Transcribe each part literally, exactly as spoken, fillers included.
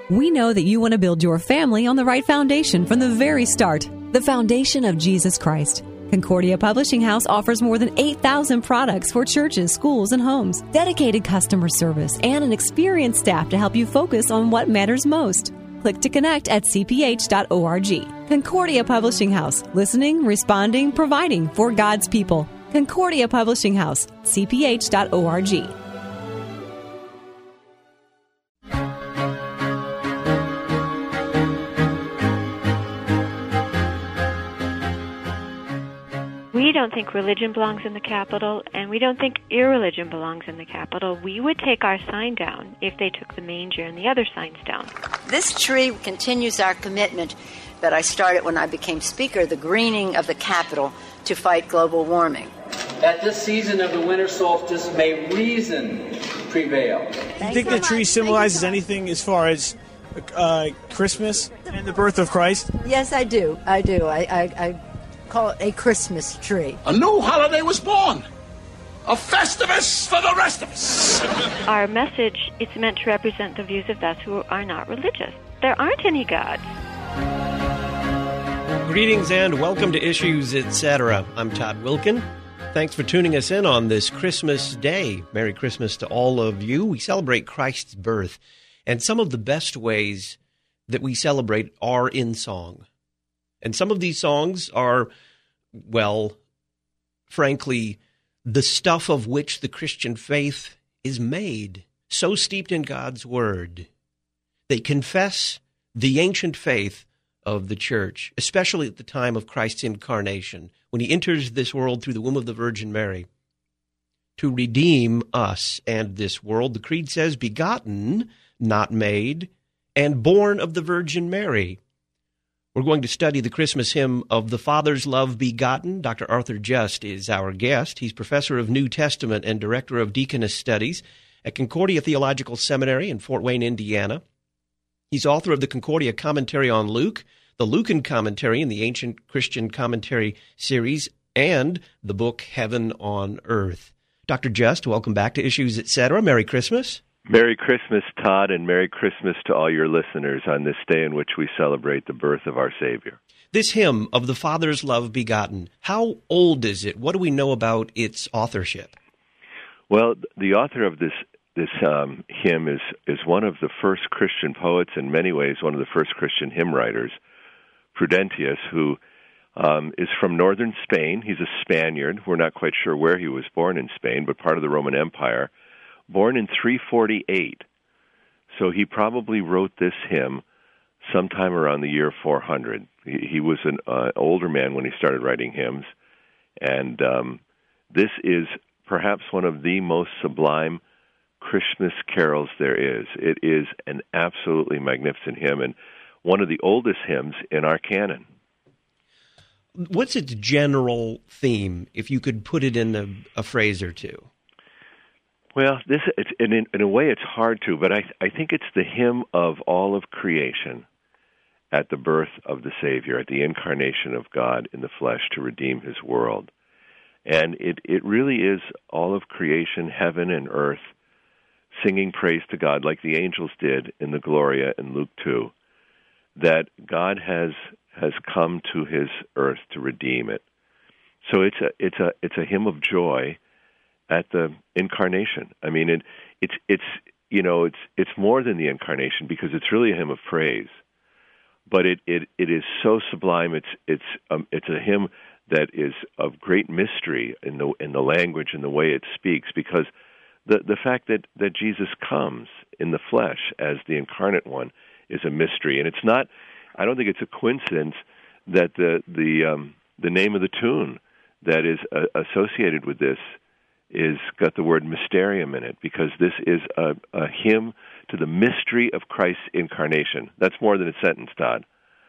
We know that you want to build your family on the right foundation from the very start, the foundation of Jesus Christ. Concordia Publishing House offers more than eight thousand products for churches, schools, and homes, dedicated customer service, and an experienced staff to help you focus on what matters most. Click to connect at c p h dot org. Concordia Publishing House, listening, responding, providing for God's people. Concordia Publishing House, c p h dot org. We don't think religion belongs in the Capitol, and we don't think irreligion belongs in the Capitol. We would take our sign down if they took the manger and the other signs down. This tree continues our commitment that I started when I became Speaker, the greening of the Capitol to fight global warming. At this season of the winter solstice, may reason prevail. Do you think the tree symbolizes anything as far as uh, Christmas and the birth of Christ? Yes, I do. I do. I, I, I call it a Christmas tree. A new holiday was born. A Festivus for the rest of us. Our message, it's meant to represent the views of those who are not religious. There aren't any gods. Greetings and welcome to Issues, et cetera. I'm Todd Wilkin. Thanks for tuning us in on this Christmas day. Merry Christmas to all of you. We celebrate Christ's birth, and some of the best ways that we celebrate are in song. And some of these songs are, well, frankly, the stuff of which the Christian faith is made, so steeped in God's Word. They confess the ancient faith of the church, especially at the time of Christ's incarnation, when he enters this world through the womb of the Virgin Mary to redeem us and this world. The Creed says, begotten, not made, and born of the Virgin Mary. We're going to study the Christmas hymn of The Father's Love Begotten. Doctor Arthur Just is our guest. He's professor of New Testament and director of Deaconess Studies at Concordia Theological Seminary in Fort Wayne, Indiana. He's author of the Concordia Commentary on Luke, the Lucan Commentary in the Ancient Christian Commentary series, and the book Heaven on Earth. Doctor Just, welcome back to Issues, et cetera. Merry Christmas. Merry Christmas, Todd, and Merry Christmas to all your listeners on this day in which we celebrate the birth of our Savior. This hymn of The Father's Love Begotten, how old is it? What do we know about its authorship? Well, the author of this this um, hymn is, is one of the first Christian poets, in many ways one of the first Christian hymn writers, Prudentius, who um, is from northern Spain. He's a Spaniard. We're not quite sure where he was born in Spain, but part of the Roman Empire. Born in three forty-eight, so he probably wrote this hymn sometime around the year four hundred. He, he was an uh, older man when he started writing hymns, and um, this is perhaps one of the most sublime Christmas carols there is. It is an absolutely magnificent hymn, and one of the oldest hymns in our canon. What's its general theme, if you could put it in a, a phrase or two? Well, this it's, in, in a way it's hard to, but I, I think it's the hymn of all of creation at the birth of the Savior, at the incarnation of God in the flesh to redeem his world. And it, it really is all of creation, heaven and earth, singing praise to God like the angels did in the Gloria in Luke two, that God has has come to his earth to redeem it. So it's a it's a it's a hymn of joy at the incarnation. I mean, it, it's it's you know it's it's more than the incarnation because it's really a hymn of praise, but it it, it is so sublime. It's it's um, it's a hymn that is of great mystery in the in the language and the way it speaks, because the the fact that that Jesus comes in the flesh as the incarnate one is a mystery, and it's not. I don't think it's a coincidence that the the um, the name of the tune that is uh, associated with this is got the word mysterium in it, because this is a, a hymn to the mystery of Christ's incarnation. That's more than a sentence, Todd.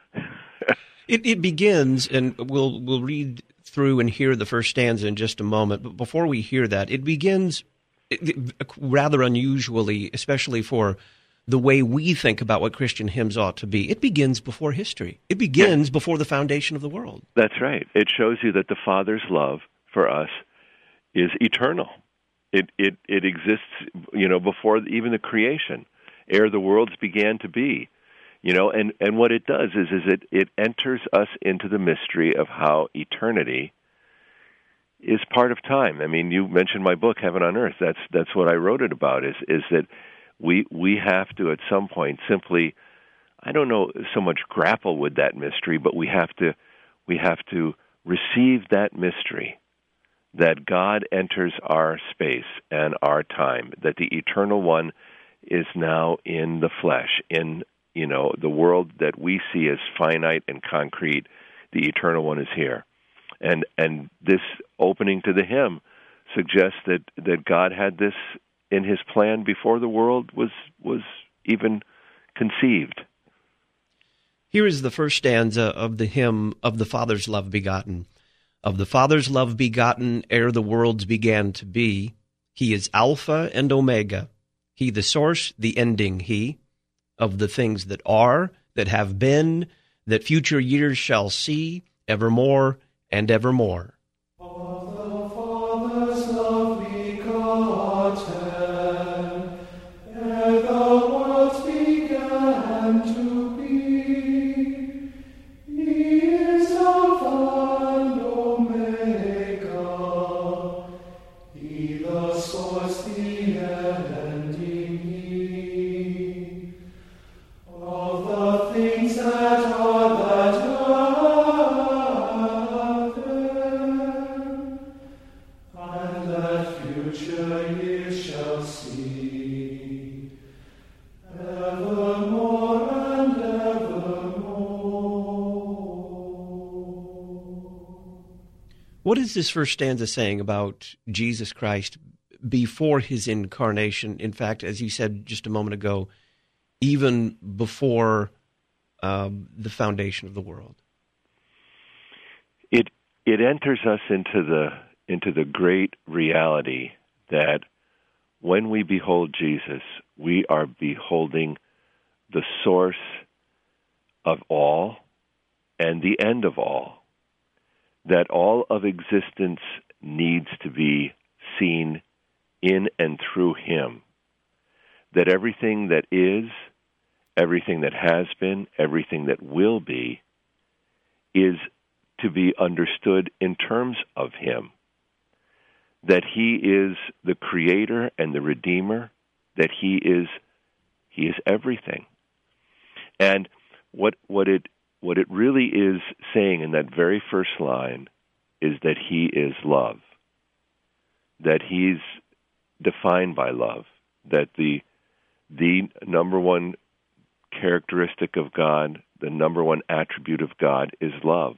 it, it begins, and we'll we'll read through and hear the first stanza in just a moment, but before we hear that, it begins rather unusually, especially for the way we think about what Christian hymns ought to be. It begins before history. It begins yeah. before the foundation of the world. That's right. It shows you that the Father's love for us is eternal. It it it exists, you know, before even the creation, ere the worlds began to be. You know, and, and what it does is, is it, it enters us into the mystery of how eternity is part of time. I mean, you mentioned my book, Heaven on Earth. That's that's what I wrote it about, is is that we we have to at some point simply, I don't know so much grapple with that mystery, but we have to we have to receive that mystery, that God enters our space and our time, that the Eternal One is now in the flesh, in, you know, the world that we see as finite and concrete. The Eternal One is here. And and this opening to the hymn suggests that, that God had this in his plan before the world was was even conceived. Here is the first stanza of the hymn, Of the Father's Love Begotten. Of the Father's love begotten, ere the worlds began to be, he is Alpha and Omega. He the source, the ending, he, of the things that are, that have been, that future years shall see, evermore and evermore. Of the Father's love begotten, ere the worlds began to be, he is Alpha and Omega, he the source, the ending, he, of the things that are, that are there, and that future years shall see, evermore and evermore. What is this first stanza saying about Jesus Christ before his incarnation? In fact, as you said just a moment ago, even before um, the foundation of the world. It it enters us into the into the great reality that when we behold Jesus, we are beholding the source of all and the end of all. That all of existence needs to be seen in and through him. That everything that is, everything that has been, everything that will be, is to be understood in terms of him. That he is the creator and the redeemer, that he is he is everything. And what what it what it really is saying in that very first line is that he is love. That he's defined by love. That the the number one characteristic of God, the number one attribute of God is love.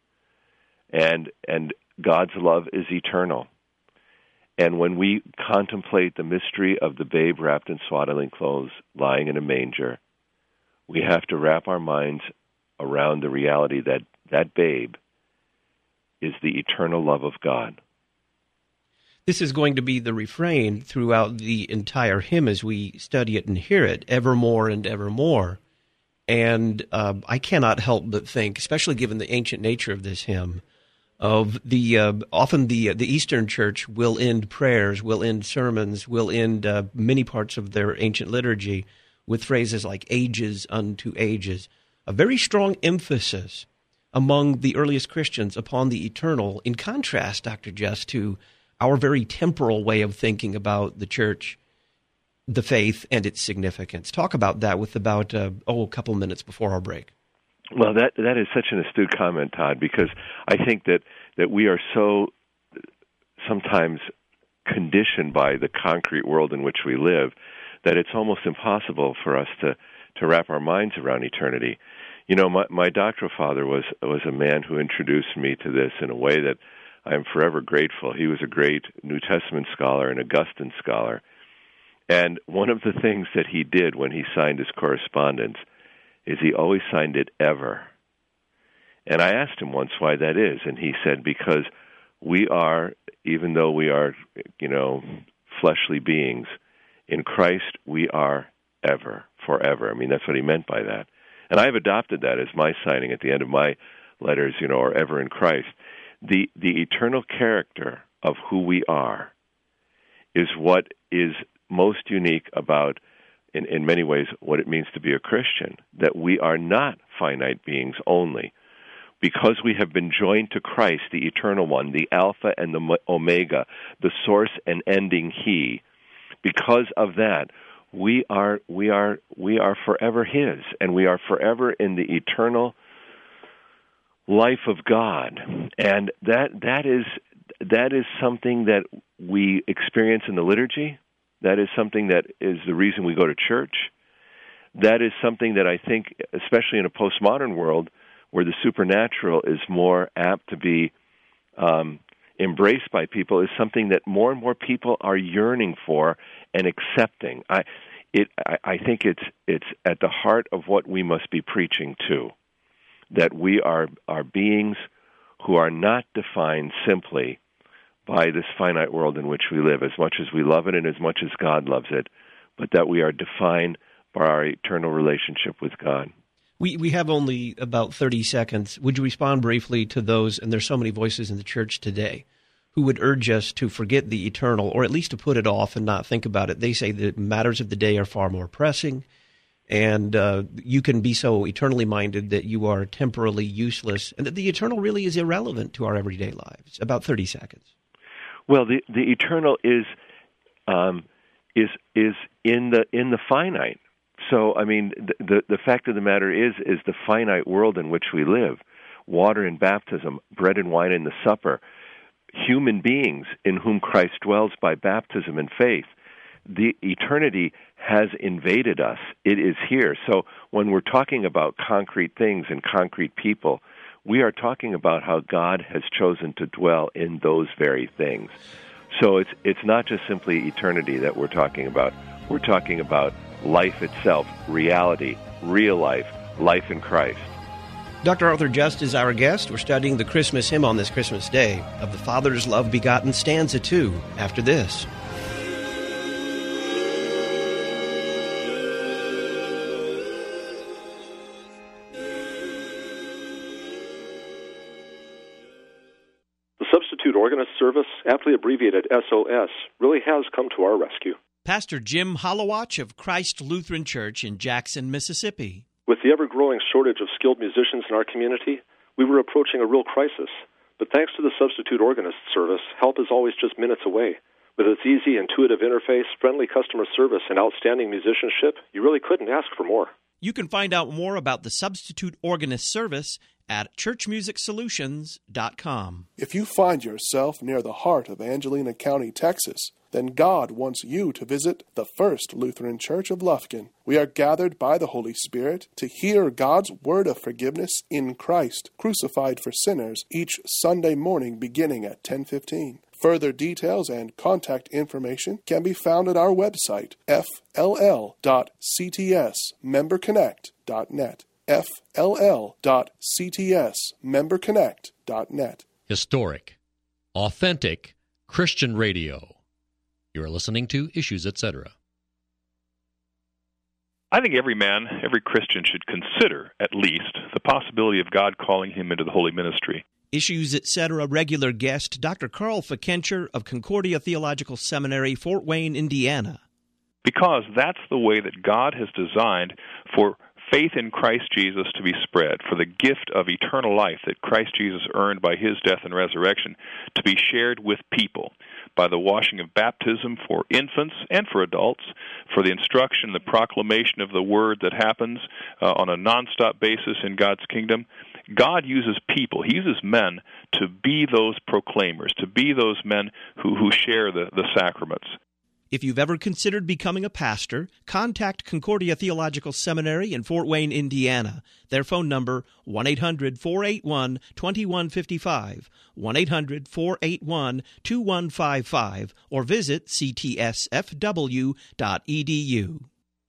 And and God's love is eternal. And when we contemplate the mystery of the babe wrapped in swaddling clothes, lying in a manger, we have to wrap our minds around the reality that that babe is the eternal love of God. This is going to be the refrain throughout the entire hymn as we study it and hear it, evermore and evermore. And uh, I cannot help but think, especially given the ancient nature of this hymn, of the uh, often the the Eastern Church will end prayers, will end sermons, will end uh, many parts of their ancient liturgy with phrases like ages unto ages. A very strong emphasis among the earliest Christians upon the eternal, in contrast, Doctor Jess, to our very temporal way of thinking about the church, the faith, and its significance. Talk about that with about, uh, oh, a couple minutes before our break. Well, that that is such an astute comment, Todd, because I think that, that we are so sometimes conditioned by the concrete world in which we live that it's almost impossible for us to, to wrap our minds around eternity. You know, my, my doctoral father was was a man who introduced me to this in a way that I am forever grateful. He was a great New Testament scholar, an Augustine scholar. And one of the things that he did when he signed his correspondence is he always signed it ever. And I asked him once why that is, and he said, because we are, even though we are, you know, fleshly beings, in Christ we are ever, forever. I mean, that's what he meant by that. And I've adopted that as my signing at the end of my letters, you know, or ever in Christ. The the eternal character of who we are is what is most unique about in, in many ways, what it means to be a Christian, that we are not finite beings only. Because we have been joined to Christ, the Eternal One, the Alpha and the Omega, the source and ending He, because of that, we are we are we are forever His, and we are forever in the eternal life of God. And that that is that is something that we experience in the liturgy. That is something that is the reason we go to church. That is something that I think, especially in a postmodern world, where the supernatural is more apt to be um, embraced by people, is something that more and more people are yearning for and accepting. I, it, I, I think it's it's at the heart of what we must be preaching to, that we are are beings who are not defined simply by this finite world in which we live, as much as we love it and as much as God loves it, but that we are defined by our eternal relationship with God. We we have only about thirty seconds. Would you respond briefly to those, and there's so many voices in the church today, who would urge us to forget the eternal, or at least to put it off and not think about it? They say the matters of the day are far more pressing, and uh, you can be so eternally minded that you are temporally useless, and that the eternal really is irrelevant to our everyday lives. About thirty seconds. Well, the the eternal is um, is is in the in the finite. So, I mean, the the fact of the matter is, is the finite world in which we live, water in baptism, bread and wine in the supper, human beings in whom Christ dwells by baptism and faith. The eternity has invaded us. It is here. So when we're talking about concrete things and concrete people, we are talking about how God has chosen to dwell in those very things. So it's it's not just simply eternity that we're talking about. We're talking about life itself, reality, real life, life in Christ. Doctor Arthur Just is our guest. We're studying the Christmas hymn on this Christmas day of the Father's Love Begotten, stanza two, after this. The Substitute Organist Service, aptly abbreviated S O S, really has come to our rescue. Pastor Jim Hollowatch of Christ Lutheran Church in Jackson, Mississippi. With the ever-growing shortage of skilled musicians in our community, we were approaching a real crisis. But thanks to the Substitute Organist Service, help is always just minutes away. With its easy, intuitive interface, friendly customer service, and outstanding musicianship, you really couldn't ask for more. You can find out more about the Substitute Organist Service at church music solutions dot com. If you find yourself near the heart of Angelina County, Texas, then God wants you to visit the First Lutheran Church of Lufkin. We are gathered by the Holy Spirit to hear God's word of forgiveness in Christ, crucified for sinners, each Sunday morning beginning at ten fifteen. Further details and contact information can be found at our website, f l l dot c t s member connect dot net. f l l dot c t s member connect dot net. Historic, authentic Christian radio. You are listening to Issues, et cetera. I think every man, every Christian should consider, at least, the possibility of God calling him into the holy ministry. Issues, et cetera. Regular guest, Doctor Carl Fikencher of Concordia Theological Seminary, Fort Wayne, Indiana. Because that's the way that God has designed for faith in Christ Jesus to be spread, for the gift of eternal life that Christ Jesus earned by his death and resurrection to be shared with people by the washing of baptism for infants and for adults, for the instruction, the proclamation of the word that happens uh, on a nonstop basis in God's kingdom. God uses people, he uses men to be those proclaimers, to be those men who, who share the, the sacraments. If you've ever considered becoming a pastor, contact Concordia Theological Seminary in Fort Wayne, Indiana. Their phone number, one eight hundred four eight one two one five five, one eight hundred four eight one two one five five, or visit c t s f w dot e d u.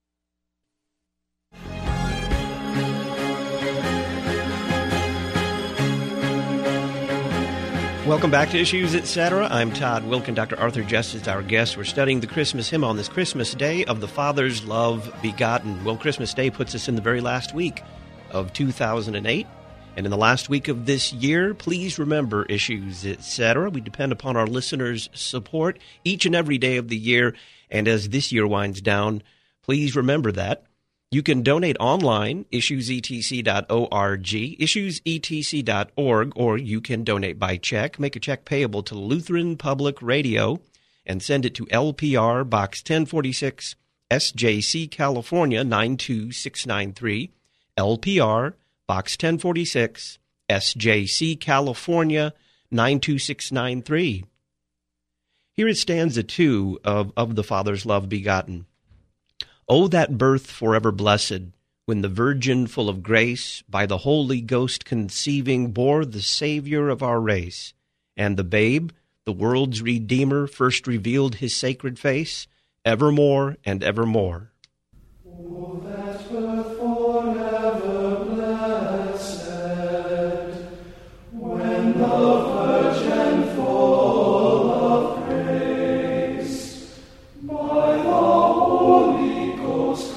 Welcome back to Issues, et cetera. I'm Todd Wilkin. Doctor Arthur Just is our guest. We're studying the Christmas hymn on this Christmas day of the Father's Love Begotten. Well, Christmas Day puts us in the very last week of two thousand eight. And in the last week of this year, please remember Issues, et cetera. We depend upon our listeners' support each and every day of the year. And as this year winds down, Please remember that. You can donate online, issues e t c dot org, issues e t c dot org, or you can donate by check. Make a check payable to Lutheran Public Radio and send it to L P R Box ten forty-six, S J C, California, nine two six nine three. L P R Box ten forty-six, S J C, California, nine two six nine three. Here is stanza two of Of the Father's Love Begotten. Oh, that birth forever blessed, when the Virgin full of grace, by the Holy Ghost conceiving, bore the Savior of our race. And the babe, the world's Redeemer, first revealed his sacred face, evermore and evermore. Oh, that birth forever blessed, when the Virgin full of grace, by the Holy Ghost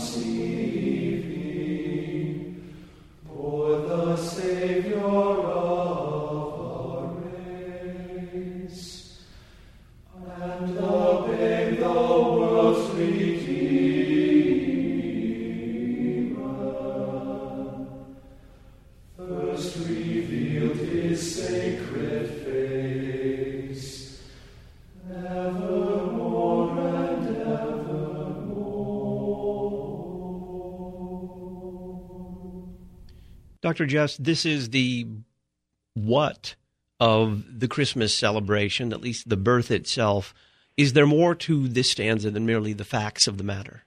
conceiving, bore the Savior of our race, and the babe, the world's Redeemer, first revealed his sacred face, evermore and Doctor Jess, this is the what of the Christmas celebration, at least the birth itself. Is there more to this stanza than merely the facts of the matter?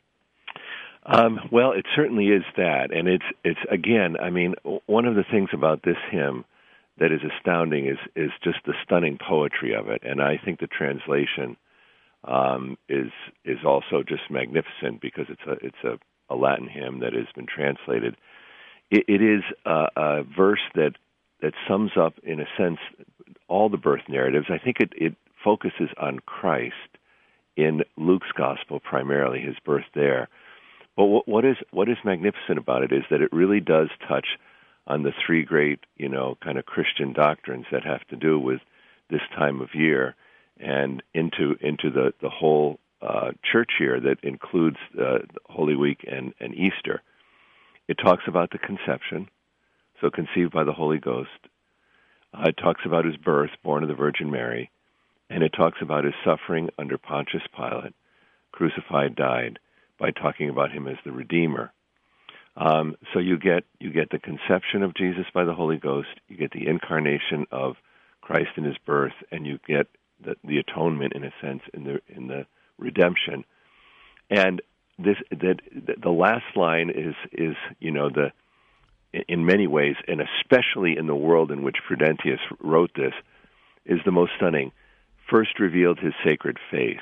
Um, well, it certainly is that, and it's it's again. I mean, one of the things about this hymn that is astounding is is just the stunning poetry of it, and I think the translation um, is is also just magnificent because it's a it's a, a Latin hymn that has been translated. It, it is a, a verse that that sums up, in a sense, all the birth narratives. I think it, it focuses on Christ in Luke's gospel primarily, his birth there. But what, what is what is magnificent about it is that it really does touch on the three great, you know, kind of Christian doctrines that have to do with this time of year and into into the the whole uh, church year that includes uh, Holy Week and, and Easter. It talks about the conception, so conceived by the Holy Ghost. Uh, it talks about his birth, born of the Virgin Mary, and it talks about his suffering under Pontius Pilate, crucified, died, by talking about him as the Redeemer. Um, so you get you get the conception of Jesus by the Holy Ghost, you get the incarnation of Christ in his birth, and you get the, the atonement, in a sense, in the in the redemption. And this that the last line is is you know the in many ways, and especially in the world in which Prudentius wrote this, is the most stunning. First revealed his sacred face,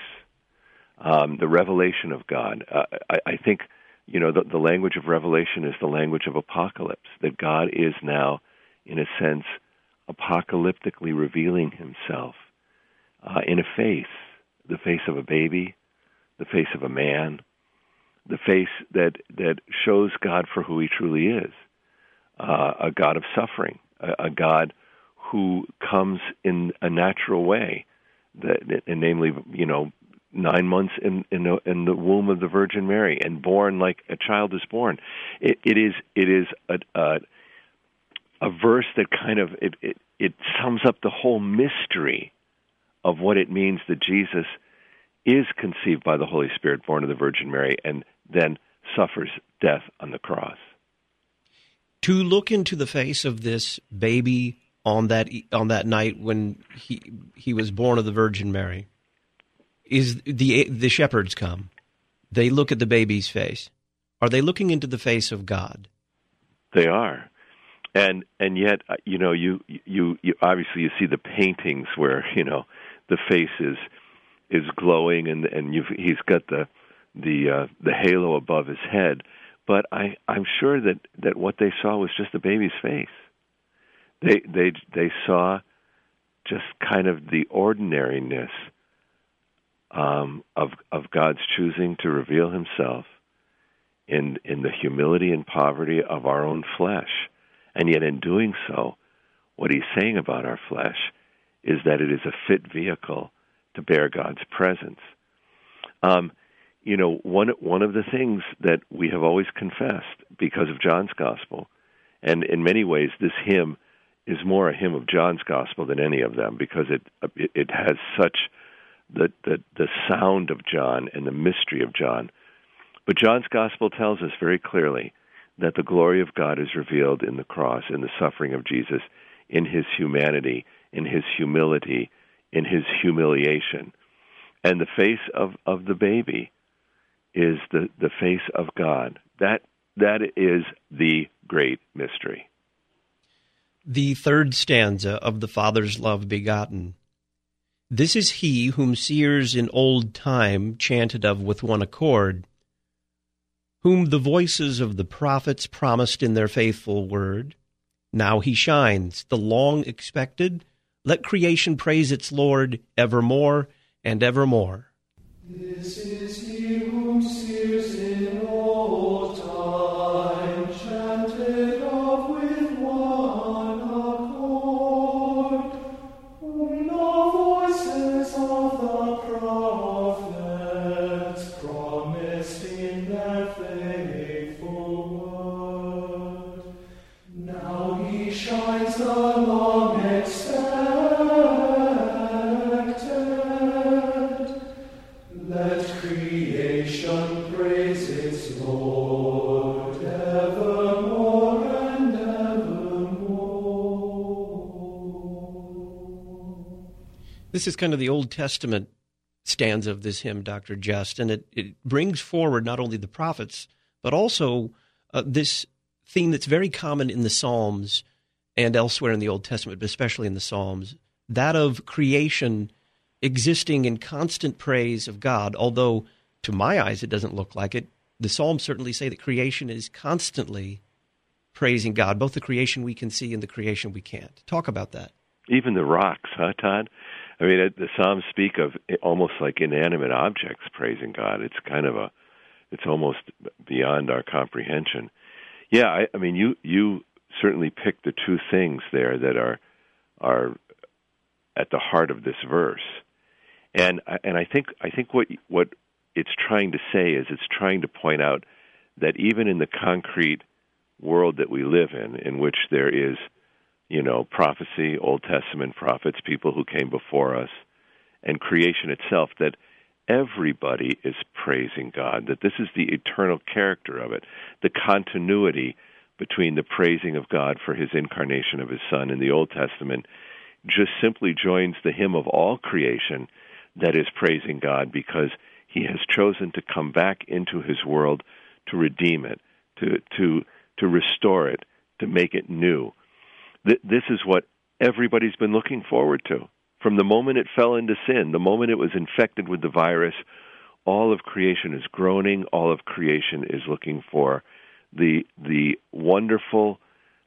um, the revelation of God. Uh, I, I think you know the, the language of revelation is the language of apocalypse. That God is now, in a sense, apocalyptically revealing himself uh, in a face, the face of a baby, the face of a man, the face that, that shows God for who he truly is, uh, a God of suffering, a, a God who comes in a natural way, that, and namely, you know, nine months in in the, in the womb of the Virgin Mary and born like a child is born. It, it is it is a, a a verse that kind of it, it it sums up the whole mystery of what it means that Jesus is conceived by the Holy Spirit, born of the Virgin Mary, and then suffers death on the cross. To look into the face of this baby on that on that night when he he was born of the Virgin Mary, is the the shepherds come. They look at the baby's face. Are they looking into the face of God? They are. And and yet, you know, you, you you obviously you see the paintings where, you know, the face is is glowing and and you've, he's got the the uh, the halo above his head. But I I'm sure that, that what they saw was just the baby's face. They they they saw just kind of the ordinariness um, of of God's choosing to reveal himself in in the humility and poverty of our own flesh. And yet in doing so, what he's saying about our flesh is that it is a fit vehicle to bear God's presence. Um, you know, one one of the things that we have always confessed because of John's Gospel, and in many ways this hymn is more a hymn of John's Gospel than any of them, because it it, it has such the, the the sound of John and the mystery of John. But John's Gospel tells us very clearly that the glory of God is revealed in the cross, in the suffering of Jesus, in his humanity, in his humility, in his humiliation. And the face of, of the baby is the, the face of God. That that is the great mystery. The third stanza of the Father's love begotten. This is he whom seers in old time chanted of with one accord, whom the voices of the prophets promised in their faithful word. Now he shines, the long expected. Let creation praise its Lord evermore and evermore. This is he whom seers in old time chanted of with one accord, whom the voices of the prophets promised in their faithful word. Now he shines, the long expected. Let creation praise its Lord evermore and evermore. This is kind of the Old Testament stanza of this hymn, Doctor Just, and it, it brings forward not only the prophets, but also uh, this theme that's very common in the Psalms and elsewhere in the Old Testament, but especially in the Psalms, that of creation existing in constant praise of God, although to my eyes it doesn't look like it. The Psalms certainly say that creation is constantly praising God, both the creation we can see and the creation we can't. Talk about that. Even the rocks, huh, Todd? I mean, it, the Psalms speak of almost like inanimate objects praising God. It's kind of a, it's almost beyond our comprehension. Yeah, I, I mean, you you certainly picked the two things there that are are at the heart of this verse. And and I think I think what what it's trying to say is it's trying to point out that even in the concrete world that we live in, in which there is, you know, prophecy, Old Testament prophets, people who came before us, and creation itself, that everybody is praising God, that this is the eternal character of it, the continuity between the praising of God for his incarnation of his Son in the Old Testament just simply joins the hymn of all creation that is praising God because he has chosen to come back into his world to redeem it, to to to restore it, to make it new. Th- this is what everybody's been looking forward to. From the moment it fell into sin, the moment it was infected with the virus, all of creation is groaning, all of creation is looking for the the wonderful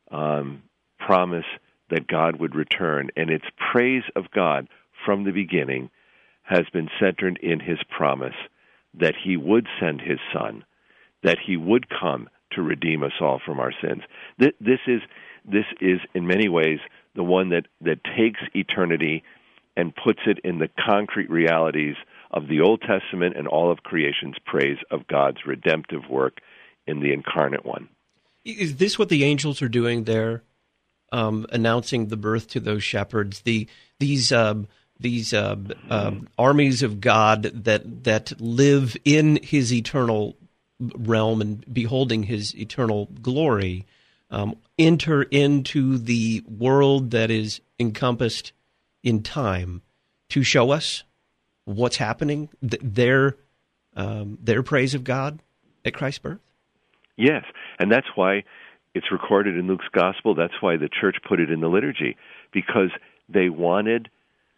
um, promise that God would return. And its praise of God from the beginning has been centered in his promise that he would send his Son, that he would come to redeem us all from our sins. This, this is, this is in many ways, the one that, that takes eternity and puts it in the concrete realities of the Old Testament and all of creation's praise of God's redemptive work in the incarnate one. Is this what the angels are doing there, um, announcing the birth to those shepherds? The these um, these uh, uh, armies of God that that live in his eternal realm and beholding his eternal glory, um, enter into the world that is encompassed in time to show us what's happening, th- their um, their praise of God at Christ's birth? Yes, and that's why it's recorded in Luke's Gospel. That's why the church put it in the liturgy, because they wanted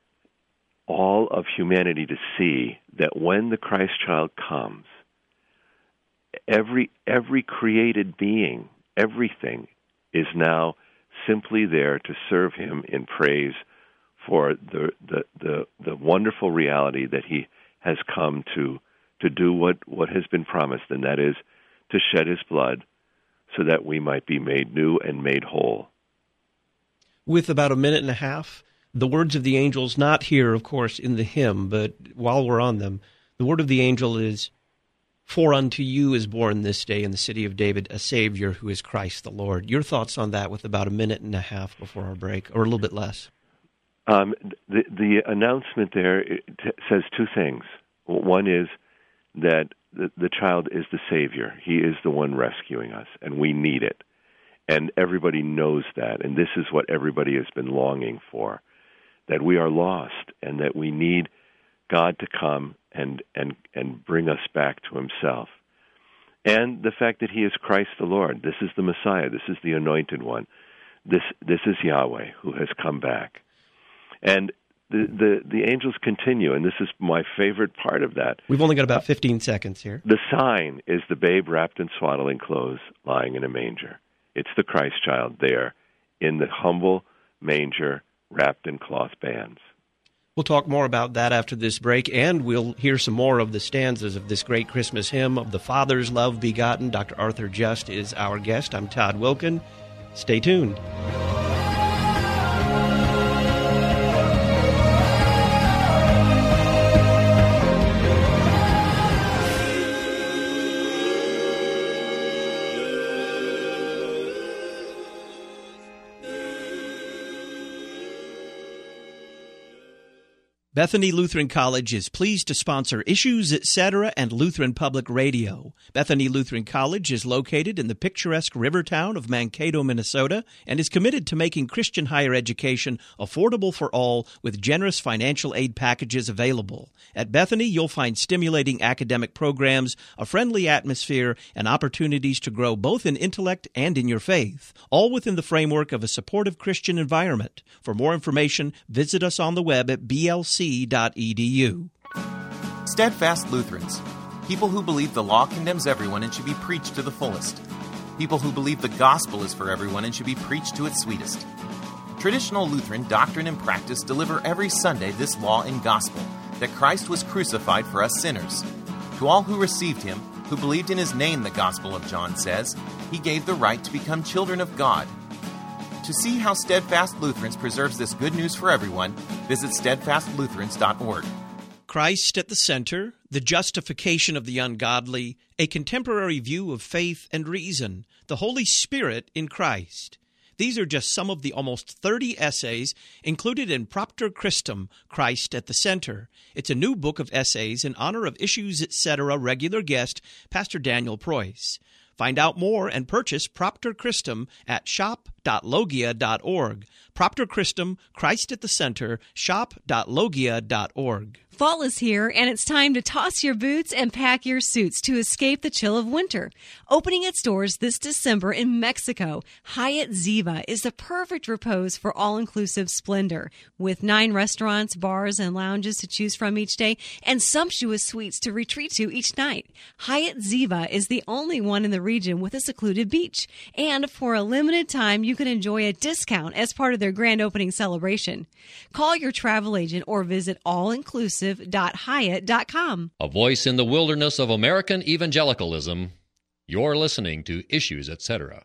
all of humanity to see that when the Christ child comes, every every created being, everything, is now simply there to serve him in praise for the the, the, the wonderful reality that he has come to to do what, what has been promised, and that is to shed his blood so that we might be made new and made whole. With about a minute and a half, the words of the angels, not here, of course, in the hymn, but while we're on them, the word of the angel is, For unto you is born this day in the city of David a Savior who is Christ the Lord. Your thoughts on that with about a minute and a half before our break, or a little bit less? Um, the, the announcement there t- says two things. One is that the, the child is the Savior. He is the one rescuing us, and we need it. And everybody knows that, and this is what everybody has been longing for, that we are lost and that we need God to come and, and, and bring us back to himself. And the fact that he is Christ the Lord. This is the Messiah. This is the Anointed One. This, this is Yahweh who has come back. And the, the, the angels continue, and this is my favorite part of that. We've only got about fifteen seconds here. The sign is the babe wrapped in swaddling clothes lying in a manger. It's the Christ child there in the humble manger wrapped in cloth bands. We'll talk more about that after this break, and we'll hear some more of the stanzas of this great Christmas hymn of the Father's love begotten. Doctor Arthur Just is our guest. I'm Todd Wilkin. Stay tuned. Bethany Lutheran College is pleased to sponsor Issues, et cetera and Lutheran Public Radio. Bethany Lutheran College is located in the picturesque river town of Mankato, Minnesota, and is committed to making Christian higher education affordable for all with generous financial aid packages available. At Bethany, you'll find stimulating academic programs, a friendly atmosphere, and opportunities to grow both in intellect and in your faith, all within the framework of a supportive Christian environment. For more information, visit us on the web at b l c dot e d u. Steadfast Lutherans, people who believe the law condemns everyone and should be preached to the fullest. People who believe the gospel is for everyone and should be preached to its sweetest. Traditional Lutheran doctrine and practice deliver every Sunday this law and gospel, that Christ was crucified for us sinners. To all who received him, who believed in his name, the Gospel of John says, he gave the right to become children of God. To see how Steadfast Lutherans preserves this good news for everyone, visit steadfast lutherans dot org. Christ at the center, the justification of the ungodly, a contemporary view of faith and reason, the Holy Spirit in Christ. These are just some of the almost thirty essays included in Propter Christum, Christ at the Center. It's a new book of essays in honor of Issues, et cetera regular guest, Pastor Daniel Preuss. Find out more and purchase Propter Christum at shop dot logia dot org. Propter Christum, Christ at the Center, shop dot logia dot org. Fall is here, and it's time to toss your boots and pack your suits to escape the chill of winter. Opening its doors this December in Mexico, Hyatt Ziva is the perfect repose for all-inclusive splendor. With nine restaurants, bars, and lounges to choose from each day, and sumptuous suites to retreat to each night, Hyatt Ziva is the only one in the region with a secluded beach. And for a limited time, you can enjoy a discount as part of their grand opening celebration. Call your travel agent or visit all inclusive dot hyatt dot com. A voice in the wilderness of American evangelicalism. You're listening to Issues, et cetera.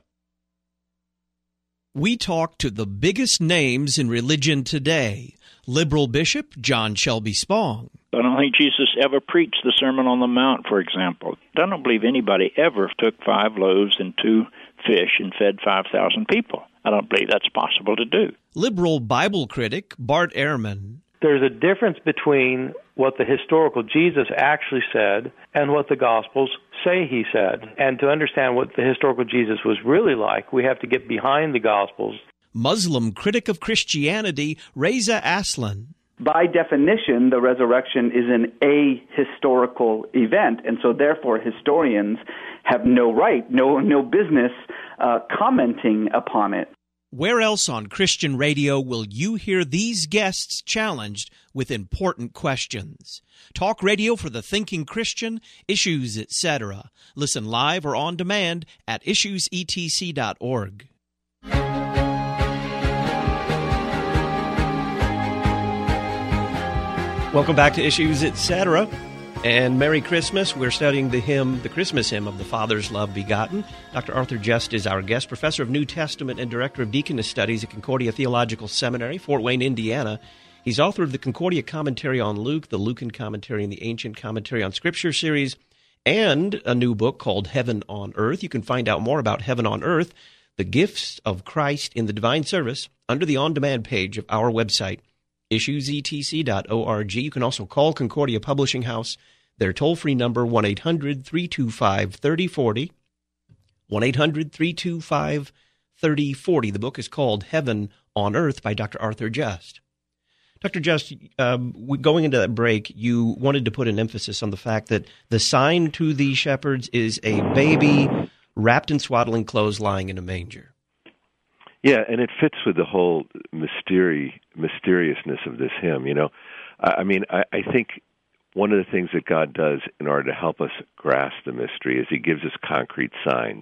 We talk to the biggest names in religion today. Liberal Bishop John Shelby Spong. I don't think Jesus ever preached the Sermon on the Mount, for example. I don't believe anybody ever took five loaves and two fish and fed five thousand people. I don't believe that's possible to do. Liberal Bible critic Bart Ehrman. There's a difference between what the historical Jesus actually said and what the Gospels say he said. And to understand what the historical Jesus was really like, we have to get behind the Gospels. Muslim critic of Christianity Reza Aslan. By definition, the resurrection is an ahistorical event, and so therefore historians have no right, no no business uh, commenting upon it. Where else on Christian radio will you hear these guests challenged with important questions? Talk radio for the thinking Christian, Issues, et cetera. Listen live or on demand at issues e t c dot org. Welcome back to Issues, et cetera. And Merry Christmas. We're studying the hymn, the Christmas hymn of the Father's Love Begotten. Doctor Arthur Just is our guest, professor of New Testament and director of Deaconess Studies at Concordia Theological Seminary, Fort Wayne, Indiana. He's author of the Concordia Commentary on Luke, the Lucan Commentary, and the Ancient Commentary on Scripture series, and a new book called Heaven on Earth. You can find out more about Heaven on Earth, the gifts of Christ in the divine service, under the on-demand page of our website, issues e t c dot org. You can also call Concordia Publishing House. Their toll-free number, one eight hundred three two five three oh four oh, one eight hundred three two five three oh four oh. The book is called Heaven on Earth by Doctor Arthur Just. Doctor Just, um, going into that break, you wanted to put an emphasis on the fact that the sign to these shepherds is a baby wrapped in swaddling clothes lying in a manger. Yeah, and it fits with the whole mystery, mysteriousness of this hymn. You know, I mean, I, I think one of the things that God does in order to help us grasp the mystery is he gives us concrete signs.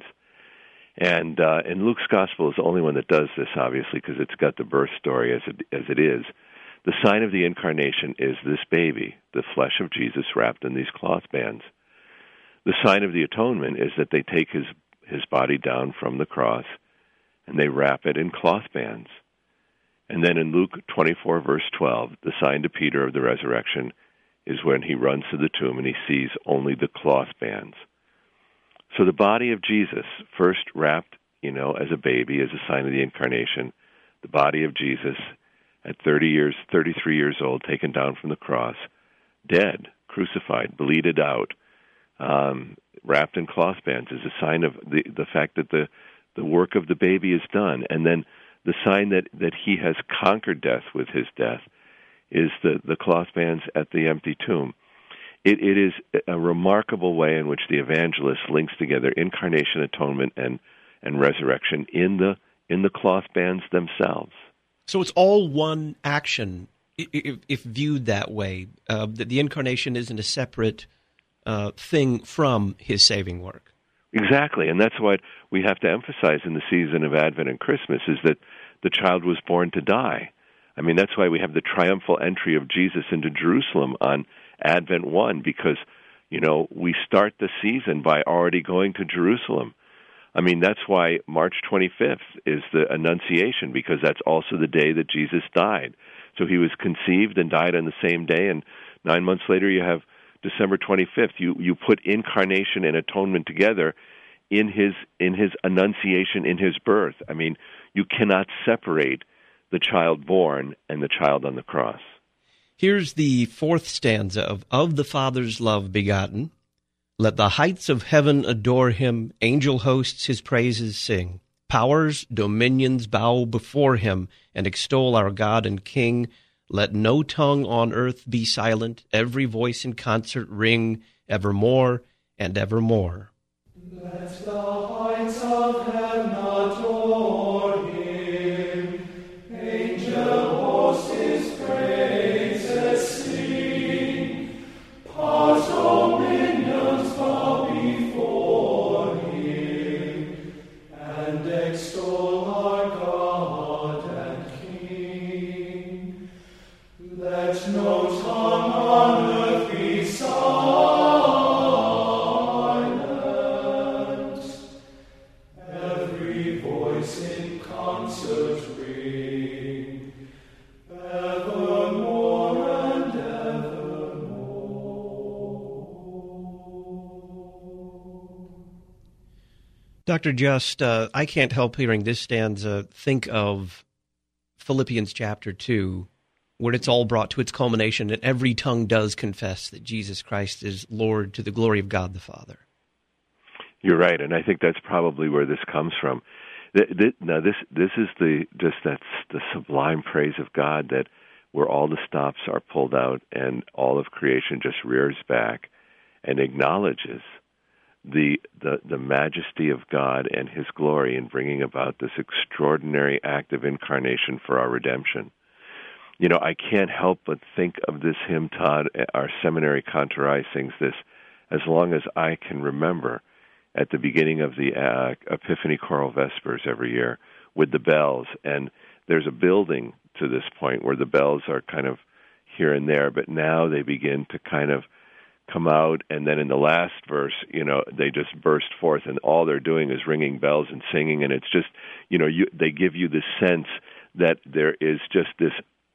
And uh, and Luke's gospel is the only one that does this, obviously, because it's got the birth story as it, as it is. The sign of the incarnation is this baby, the flesh of Jesus wrapped in these cloth bands. The sign of the atonement is that they take his, his body down from the cross and they wrap it in cloth bands. And then in Luke twenty-four, verse twelve, the sign to Peter of the resurrection is when he runs to the tomb and he sees only the cloth bands. So the body of Jesus, first wrapped, you know, as a baby, as a sign of the incarnation, the body of Jesus at thirty years, thirty-three years old, taken down from the cross, dead, crucified, bleeded out, um, wrapped in cloth bands, is a sign of the, the fact that the, the work of the baby is done. And then the sign that, that he has conquered death with his death is the, the cloth bands at the empty tomb. It, it is a remarkable way in which the evangelist links together incarnation, atonement, and, and resurrection in the in the cloth bands themselves. So it's all one action, if, if viewed that way. Uh, that the incarnation isn't a separate uh, thing from his saving work. Exactly, and that's what we have to emphasize in the season of Advent and Christmas, is that the child was born to die. I mean, that's why we have the triumphal entry of Jesus into Jerusalem on Advent one, because, you know, we start the season by already going to Jerusalem. I mean, that's why March twenty-fifth is the Annunciation, because that's also the day that Jesus died. So he was conceived and died on the same day, and nine months later you have December twenty-fifth. You you put incarnation and atonement together in his in his Annunciation, in his birth. I mean, you cannot separate the child born and the child on the cross. Here's the fourth stanza of Of the Father's Love Begotten. Let the heights of heaven adore him, angel hosts his praises sing. Powers, dominions bow before him, and extol our God and King. Let no tongue on earth be silent, every voice in concert ring, evermore and evermore. Let the heights of heaven adore him, angel hosts his praises sing. Powers, dominions bow before him, and extol our God and King. Let no tongue on earth be silent, every voice in concert ring, evermore and evermore. Doctor Just, uh, I can't help hearing this stanza think of Philippians chapter two, where it's all brought to its culmination and every tongue does confess that Jesus Christ is Lord to the glory of God the Father. You're right, and I think that's probably where this comes from. Th- th- now, this this is the just that's the sublime praise of God, that where all the stops are pulled out and all of creation just rears back and acknowledges the the the majesty of God and His glory in bringing about this extraordinary act of incarnation for our redemption. You know, I can't help but think of this hymn, Todd. Our seminary cantorai sings this as long as I can remember, at the beginning of the uh, Epiphany Choral Vespers every year with the bells. And there's a building to this point where the bells are kind of here and there, but now they begin to kind of come out, and then in the last verse, you know, they just burst forth, and all they're doing is ringing bells and singing, and it's just, you know, you, they give you this sense that there is just this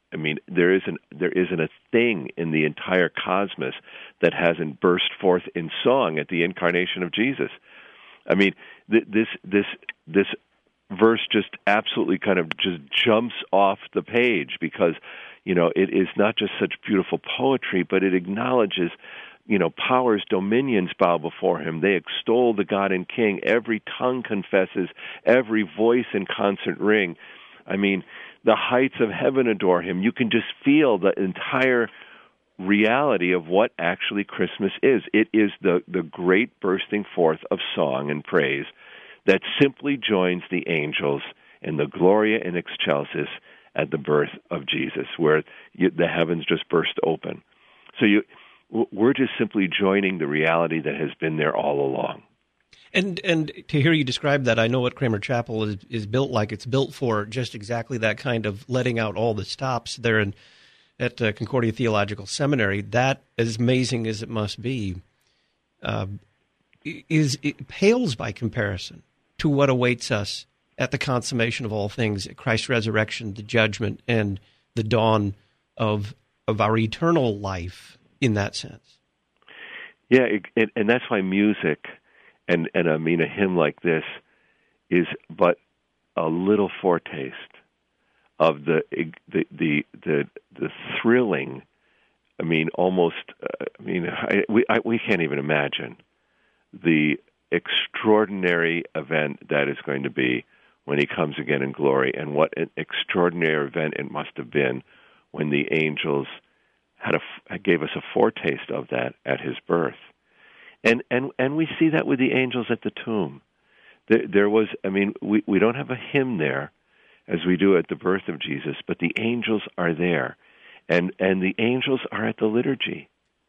I mean, there isn't there isn't a thing in the entire cosmos that hasn't burst forth in song at the incarnation of Jesus. I mean, th- this this this verse just absolutely kind of just jumps off the page because, you know, it is not just such beautiful poetry, but it acknowledges, you know, powers, dominions bow before him. They extol the God and King. Every tongue confesses, every voice in concert ring. I mean, the heights of heaven adore him. You can just feel the entire reality of what actually Christmas is. It is the, the great bursting forth of song and praise that simply joins the angels in the Gloria in Excelsis at the birth of Jesus, where you, the heavens just burst open. So you, we're just simply joining the reality that has been there all along. And and to hear you describe that, I know what Kramer Chapel is, is built like. It's built for just exactly that kind of letting out all the stops there in, at uh, Concordia Theological Seminary. That, as amazing as it must be, uh, is it pales by comparison to what awaits us at the consummation of all things, at Christ's resurrection, the judgment, and the dawn of of our eternal life in that sense. Yeah, it, it, and that's why music, and, and I mean a hymn like this, is but a little foretaste of the the the the, the thrilling, I mean, almost, uh, I mean, I, we I, we can't even imagine the extraordinary event that is going to be when he comes again in glory, and what an extraordinary event it must have been when the angels had a, gave us a foretaste of that at his birth. And and and we see that with the angels at the tomb. There, there was, I mean, we, we don't have a hymn there as we do at the birth of Jesus, but the angels are there. And, and the angels are at the liturgy.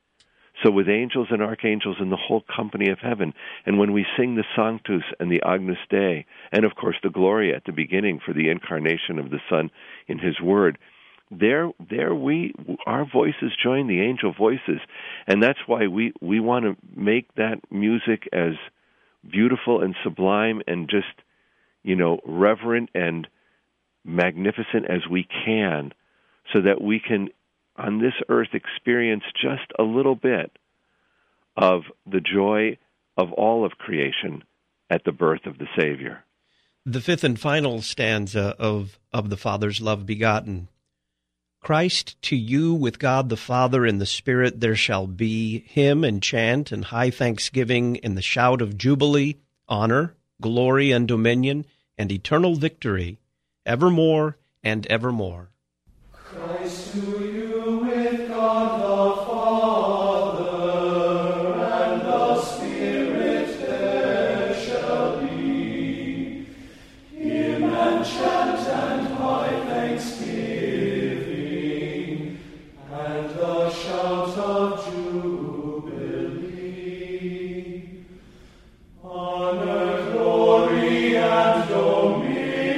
So with angels and archangels and the whole company of heaven, and when we sing the Sanctus and the Agnus Dei, and of course the Gloria at the beginning for the incarnation of the Son in his Word, there there we our voices join the angel voices, and that's why we, we want to make that music as beautiful and sublime and just, you know, reverent and magnificent as we can, so that we can on this earth experience just a little bit of the joy of all of creation at the birth of the Savior. The fifth and final stanza of, of the Father's love begotten. Christ, to you with God the Father in the Spirit there shall be hymn and chant and high thanksgiving in the shout of jubilee, honor, glory, and dominion, and eternal victory, evermore and evermore. Christ, to you with God the Father and the Spirit there shall be hymn and chant and high thanksgiving and the shout of jubilee, honor, glory, and dominion.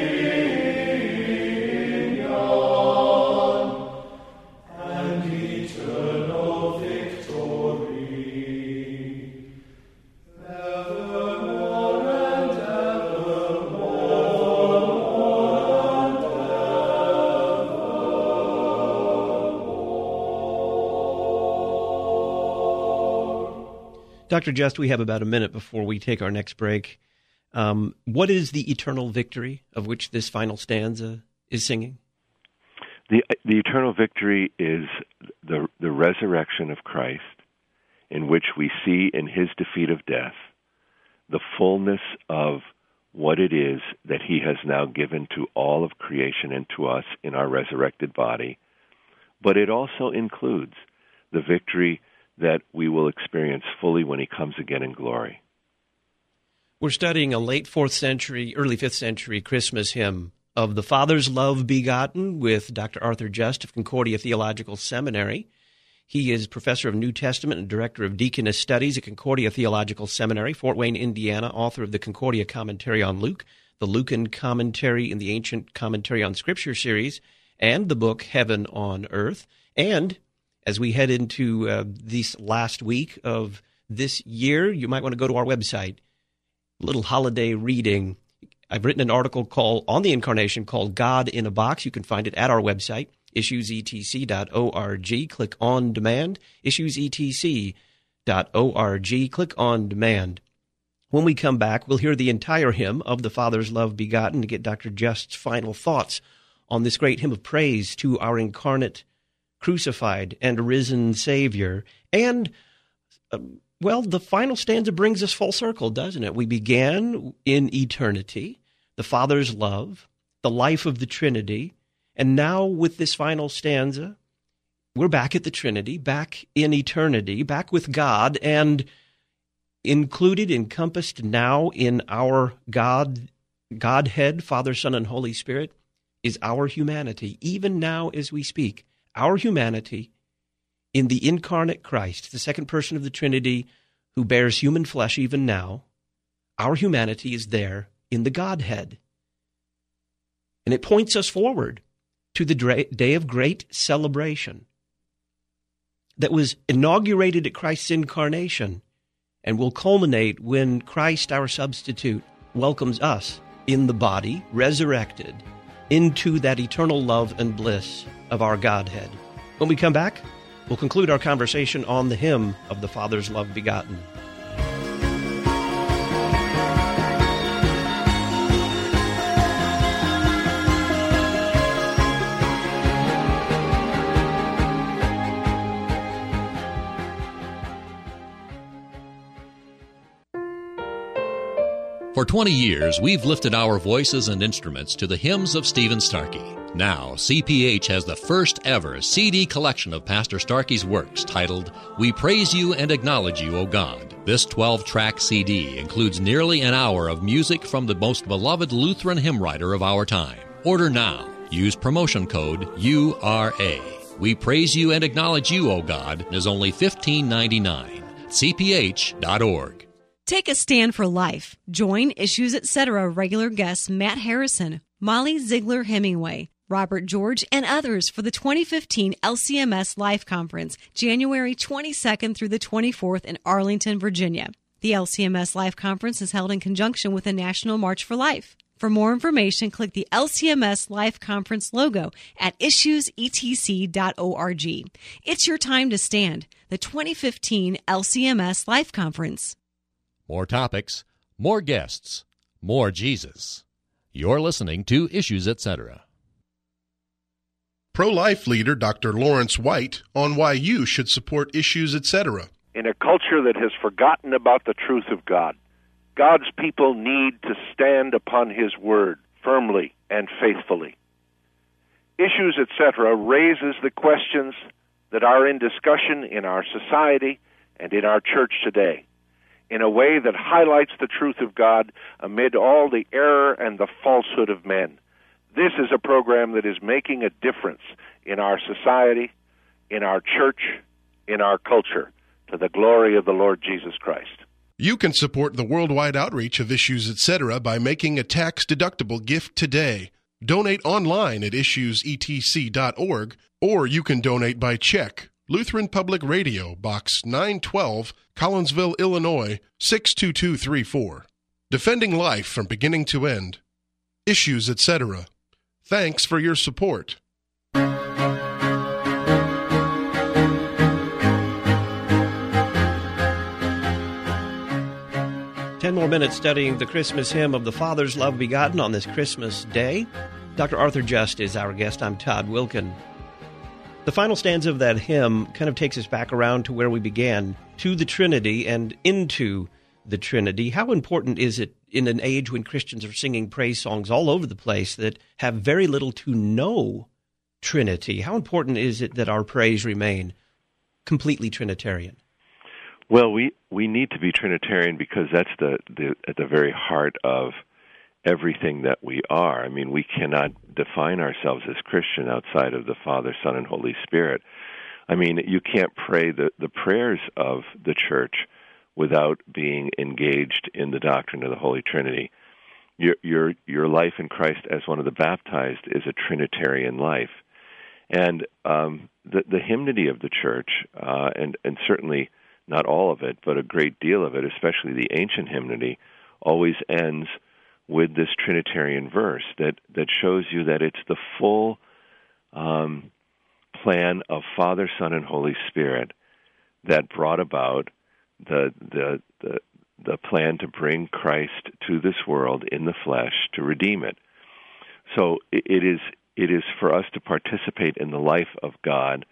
Doctor Just, we have about a minute before we take our next break. Um, what is the eternal victory of which this final stanza is singing? The the eternal victory is the the resurrection of Christ, in which we see in his defeat of death the fullness of what it is that he has now given to all of creation and to us in our resurrected body. But it also includes the victory that we will experience fully when he comes again in glory. We're studying a late fourth century, early fifth century Christmas hymn of the Father's love begotten with Doctor Arthur Just of Concordia Theological Seminary. He is professor of New Testament and director of deaconess studies at Concordia Theological Seminary, Fort Wayne, Indiana, author of the Concordia Commentary on Luke, the Lucan Commentary in the Ancient Commentary on Scripture series, and the book Heaven on Earth. And as we head into uh, this last week of this year, you might want to go to our website, a little holiday reading. I've written an article called on the Incarnation called God in a Box. You can find it at our website, issues e t c dot org. Click on demand, issues e t c dot org. Click on demand. When we come back, we'll hear the entire hymn of the Father's Love Begotten to get Doctor Just's final thoughts on this great hymn of praise to our incarnate, crucified, and risen Savior. And, uh, well, the final stanza brings us full circle, doesn't it? We began in eternity, the Father's love, the life of the Trinity, and now with this final stanza, we're back at the Trinity, back in eternity, back with God, and included, encompassed now in our God, Godhead, Father, Son, and Holy Spirit, is our humanity, even now as we speak. Our humanity in the incarnate Christ, the second person of the Trinity who bears human flesh even now, our humanity is there in the Godhead. And it points us forward to the day of great celebration that was inaugurated at Christ's incarnation and will culminate when Christ, our substitute, welcomes us in the body, resurrected, into that eternal love and bliss of our Godhead. When we come back, we'll conclude our conversation on the hymn of the Father's Love Begotten. For twenty years, we've lifted our voices and instruments to the hymns of Stephen Starkey. Now, C P H has the first ever C D collection of Pastor Starkey's works titled, We Praise You and Acknowledge You, O God. This twelve-track C D includes nearly an hour of music from the most beloved Lutheran hymn writer of our time. Order now. Use promotion code U R A. We Praise You and Acknowledge You, O God is only fifteen ninety-nine. C P H dot org. Take a stand for life. Join Issues Etc. regular guests Matt Harrison, Molly Ziegler Hemingway, Robert George, and others for the twenty fifteen L C M S Life Conference, January twenty-second through the twenty-fourth in Arlington, Virginia. The L C M S Life Conference is held in conjunction with the National March for Life. For more information, click the L C M S Life Conference logo at issues e t c dot org. It's your time to stand. The twenty fifteen L C M S Life Conference. More topics, more guests, more Jesus. You're listening to Issues Etc. Pro-life leader Doctor Lawrence White on why you should support Issues Etc. In a culture that has forgotten about the truth of God, God's people need to stand upon His Word firmly and faithfully. Issues Etc. raises the questions that are in discussion in our society and in our church today, in a way that highlights the truth of God amid all the error and the falsehood of men. This is a program that is making a difference in our society, in our church, in our culture, to the glory of the Lord Jesus Christ. You can support the worldwide outreach of Issues Etc. by making a tax-deductible gift today. Donate online at issues e t c dot org, or you can donate by check. Lutheran Public Radio, Box nine twelve, Collinsville, Illinois, six two two three four. Defending life from beginning to end. Issues Etc. Thanks for your support. Ten more minutes studying the Christmas hymn of the Father's Love Begotten on this Christmas day. Doctor Arthur Just is our guest. I'm Todd Wilkin. The final stanza of that hymn kind of takes us back around to where we began, to the Trinity and into the Trinity. How important is it in an age when Christians are singing praise songs all over the place that have very little to no Trinity? How important is it that our praise remain completely Trinitarian? Well, we, we need to be Trinitarian because that's the, the at the very heart of everything that we are. I mean, we cannot define ourselves as Christian outside of the Father, Son, and Holy Spirit. I mean, you can't pray the, the prayers of the church without being engaged in the doctrine of the Holy Trinity. Your your your life in Christ as one of the baptized is a Trinitarian life. And um, the, the hymnody of the church, uh, and, and certainly not all of it, but a great deal of it, especially the ancient hymnody, always ends with this Trinitarian verse that, that shows you that it's the full um, plan of Father, Son, and Holy Spirit that brought about the the the, the plan to bring Christ to this world in the flesh to redeem it. So it is it is for us to participate in the life of God,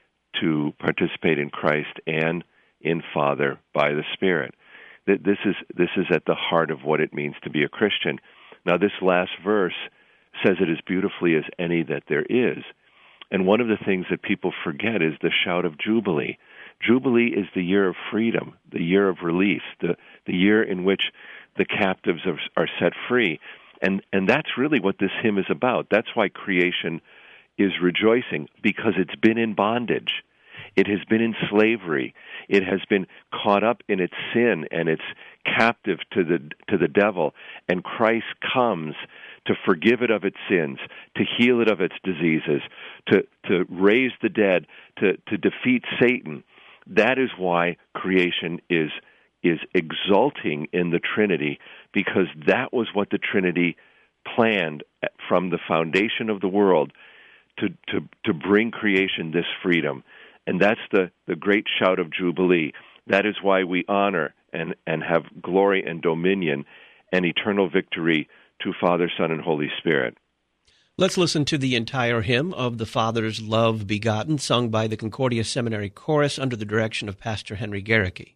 to participate in Christ and in Father by the Spirit. This is this is at the heart of what it means to be a Christian. Now, this last verse says it as beautifully as any that there is. And one of the things that people forget is the shout of Jubilee. Jubilee is the year of freedom, the year of release, the, the year in which the captives are, are set free. And, and that's really what this hymn is about. That's why creation is rejoicing, because it's been in bondage. It has been in slavery. It has been caught up in its sin, and it's captive to the to the devil. And Christ comes to forgive it of its sins, to heal it of its diseases, to, to raise the dead, to, to defeat Satan. That is why creation is is exulting in the Trinity, because that was what the Trinity planned from the foundation of the world, to, to, to bring creation this freedom. And that's the, the great shout of Jubilee. That is why we honor and, and have glory and dominion and eternal victory to Father, Son, and Holy Spirit. Let's listen to the entire hymn of the Father's Love Begotten, sung by the Concordia Seminary Chorus under the direction of Pastor Henry Garricky.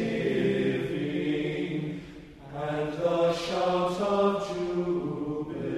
And the shout of jubilee.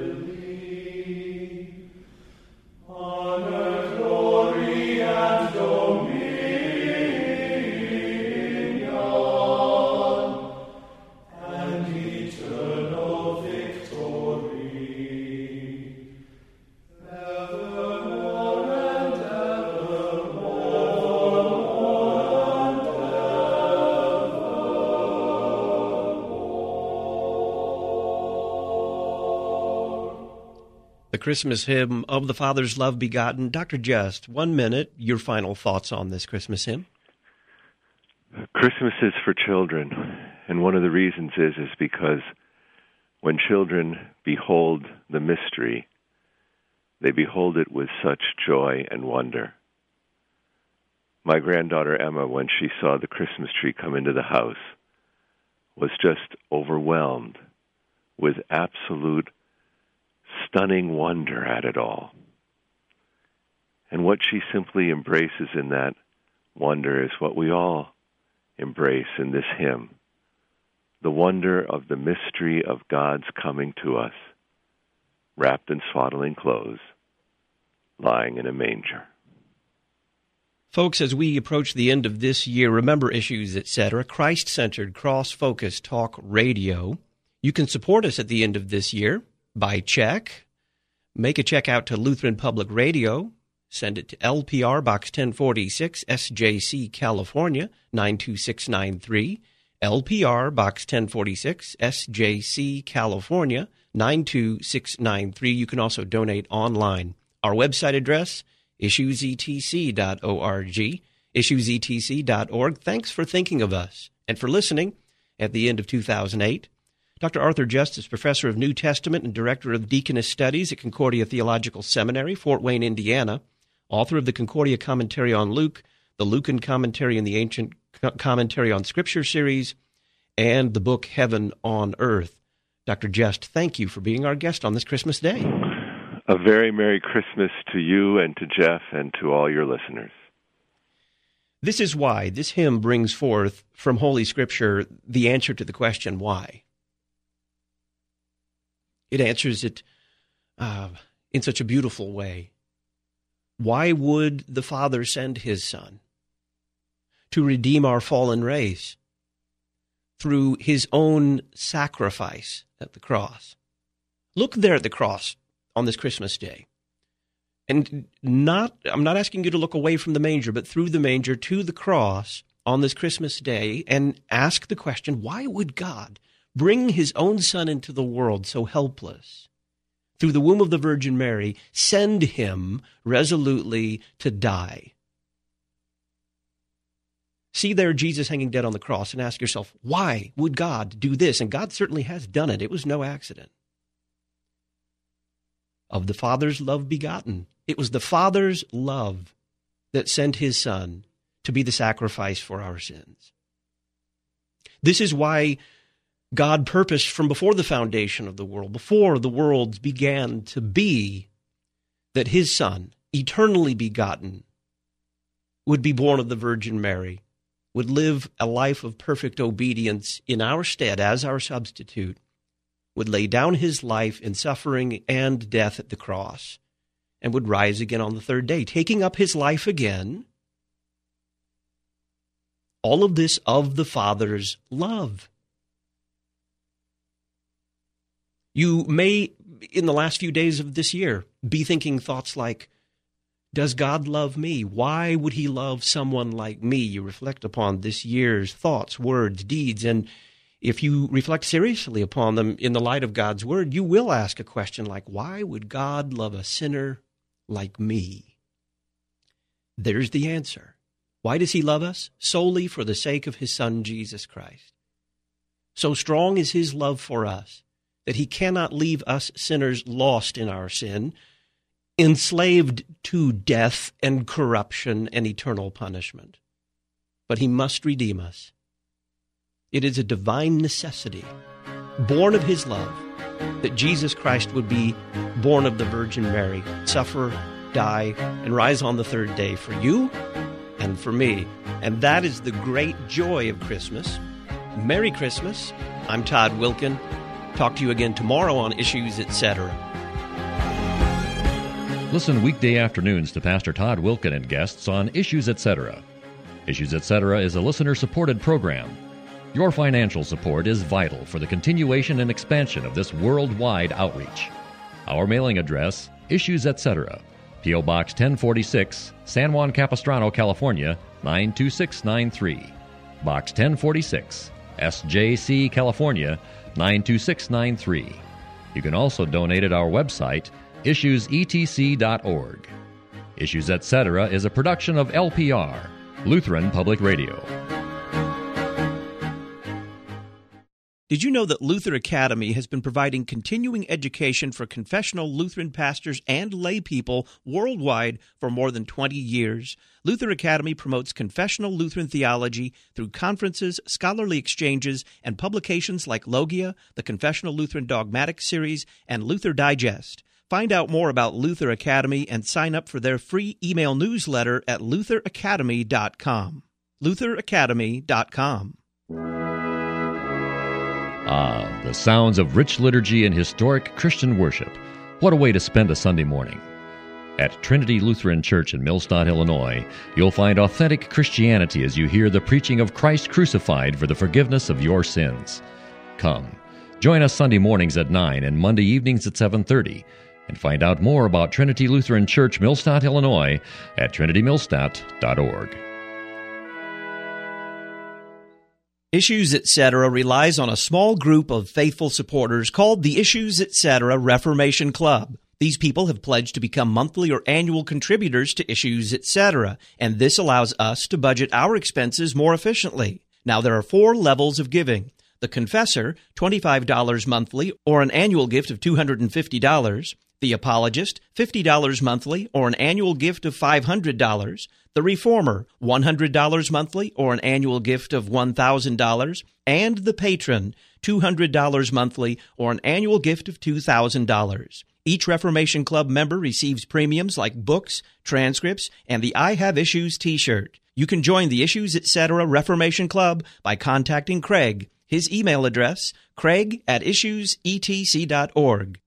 the Christmas hymn, Of the Father's Love Begotten. Doctor Just, one minute, your final thoughts on this Christmas hymn. Christmas is for children, and one of the reasons is is because when children behold the mystery, they behold it with such joy and wonder. My granddaughter Emma, when she saw the Christmas tree come into the house, was just overwhelmed with absolute stunning wonder at it all. And what she simply embraces in that wonder is what we all embrace in this hymn, the wonder of the mystery of God's coming to us, wrapped in swaddling clothes, lying in a manger. Folks, as we approach the end of this year, remember Issues, et cetera, Christ-centered, cross-focused talk radio. You can support us at the end of this year by check. Make a check out to Lutheran Public Radio. Send it to L P R, Box ten forty-six, S J C, California, nine two six nine three. L P R, Box ten forty-six, S J C, California, nine two six nine three. You can also donate online. Our website address, issues e t c dot org, issues e t c dot org. Thanks for thinking of us and for listening at the end of two thousand eight. Doctor Arthur Just is Professor of New Testament and Director of Deaconess Studies at Concordia Theological Seminary, Fort Wayne, Indiana. Author of the Concordia Commentary on Luke, the Lucan Commentary and the Ancient Commentary on Scripture series, and the book Heaven on Earth. Doctor Just, thank you for being our guest on this Christmas Day. A very Merry Christmas to you and to Jeff and to all your listeners. This is why this hymn brings forth from Holy Scripture the answer to the question, why? It answers it uh, in such a beautiful way. Why would the Father send his Son? To redeem our fallen race through his own sacrifice at the cross. Look there at the cross on this Christmas day. And not, I'm not asking you to look away from the manger, but through the manger to the cross on this Christmas day and ask the question, why would God bring his own Son into the world so helpless? Through the womb of the Virgin Mary, send him resolutely to die. See there Jesus hanging dead on the cross and ask yourself, why would God do this? And God certainly has done it. It was no accident. Of the Father's love begotten. It was the Father's love that sent his Son to be the sacrifice for our sins. This is why God purposed from before the foundation of the world, before the worlds began to be, that his Son, eternally begotten, would be born of the Virgin Mary, would live a life of perfect obedience in our stead as our substitute, would lay down his life in suffering and death at the cross, and would rise again on the third day, taking up his life again. All of this of the Father's love. You may, in the last few days of this year, be thinking thoughts like, does God love me? Why would he love someone like me? You reflect upon this year's thoughts, words, deeds, and if you reflect seriously upon them in the light of God's word, you will ask a question like, why would God love a sinner like me? There's the answer. Why does he love us? Solely for the sake of his Son, Jesus Christ. So strong is his love for us that he cannot leave us sinners lost in our sin, enslaved to death and corruption and eternal punishment. But he must redeem us. It is a divine necessity, born of his love, that Jesus Christ would be born of the Virgin Mary, suffer, die, and rise on the third day for you and for me. And that is the great joy of Christmas. Merry Christmas. I'm Todd Wilkin. Talk to you again tomorrow on Issues, et cetera. Listen weekday afternoons to Pastor Todd Wilkin and guests on Issues, et cetera. Issues, et cetera is a listener-supported program. Your financial support is vital for the continuation and expansion of this worldwide outreach. Our mailing address, Issues, et cetera. P O. Box ten forty-six, San Juan Capistrano, California, nine two six nine three. Box ten forty-six, S J C, California, nine two six nine three. You can also donate at our website, issues e t c dot org. Issues Etc. is a production of L P R, Lutheran Public Radio. Did you know that Luther Academy has been providing continuing education for confessional Lutheran pastors and lay people worldwide for more than twenty years? Luther Academy promotes confessional Lutheran theology through conferences, scholarly exchanges, and publications like Logia, the Confessional Lutheran Dogmatic Series, and Luther Digest. Find out more about Luther Academy and sign up for their free email newsletter at luther academy dot com. luther academy dot com. Ah, the sounds of rich liturgy and historic Christian worship. What a way to spend a Sunday morning. At Trinity Lutheran Church in Millstadt, Illinois, you'll find authentic Christianity as you hear the preaching of Christ crucified for the forgiveness of your sins. Come, join us Sunday mornings at nine and Monday evenings at seven thirty, and find out more about Trinity Lutheran Church, Millstadt, Illinois at trinity millstadt dot org. Issues Etc. relies on a small group of faithful supporters called the Issues Etc. Reformation Club. These people have pledged to become monthly or annual contributors to Issues Etc., and this allows us to budget our expenses more efficiently. Now, there are four levels of giving. The Confessor, twenty-five dollars monthly or an annual gift of two hundred fifty dollars. The Apologist, fifty dollars monthly or an annual gift of five hundred dollars. The Reformer, one hundred dollars monthly or an annual gift of one thousand dollars. And the Patron, two hundred dollars monthly or an annual gift of two thousand dollars. Each Reformation Club member receives premiums like books, transcripts, and the I Have Issues t-shirt. You can join the Issues Etc. Reformation Club by contacting Craig. His email address, craig at issues e t c dot org.